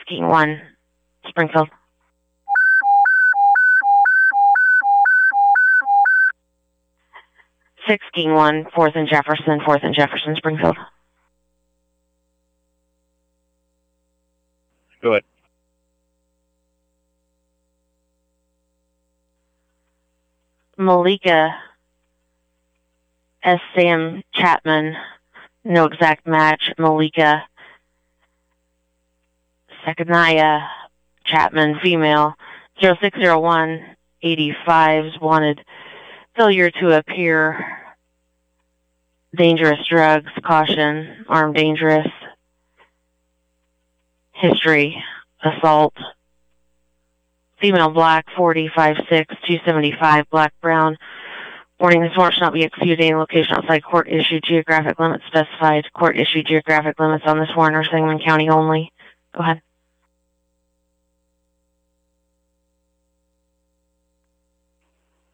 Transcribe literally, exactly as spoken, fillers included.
sixteen one, Springfield. sixteen one, fourth and Jefferson, fourth and Jefferson, Springfield. Go ahead. Malika S. Sam Chapman, no exact match. Malika Sakanaya Chapman, female, zero six zero one, eighty-fives, wanted. Failure to appear. Dangerous drugs, caution, armed dangerous. History, assault. Female black, forty, five six, two seventy-five, black brown. Warning, this warrant shall not be executed in any location outside court-issued geographic limits specified. Court-issued geographic limits on this warrant are Sangamon County only. Go ahead.